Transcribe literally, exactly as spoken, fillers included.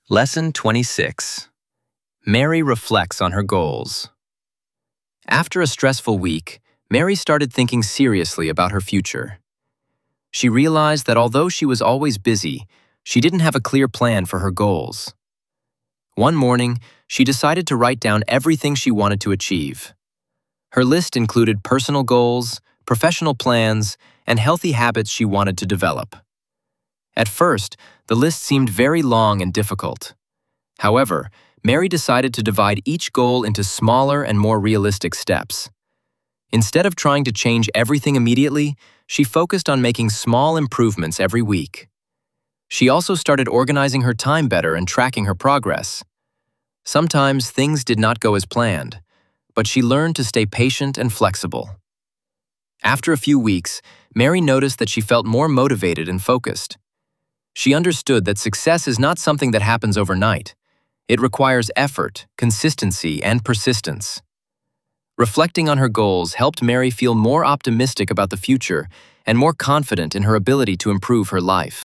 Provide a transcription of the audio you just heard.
Lesson twenty-six. Mary reflects on her goals. After a stressful week, Mary started thinking seriously about her future. She realized that although she was always busy, she didn't have a clear plan for her goals. One morning, she decided to write down everything she wanted to achieve. Her list included personal goals, professional plans, and healthy habits she wanted to develop. At first, the list seemed very long and difficult. However, Mary decided to divide each goal into smaller and more realistic steps. Instead of trying to change everything immediately, she focused on making small improvements every week. She also started organizing her time better and tracking her progress. Sometimes things did not go as planned, but she learned to stay patient and flexible. After a few weeks, Mary noticed that she felt more motivated and focused. She understood that success is not something that happens overnight. It requires effort, consistency, and persistence. Reflecting on her goals helped Mary feel more optimistic about the future and more confident in her ability to improve her life.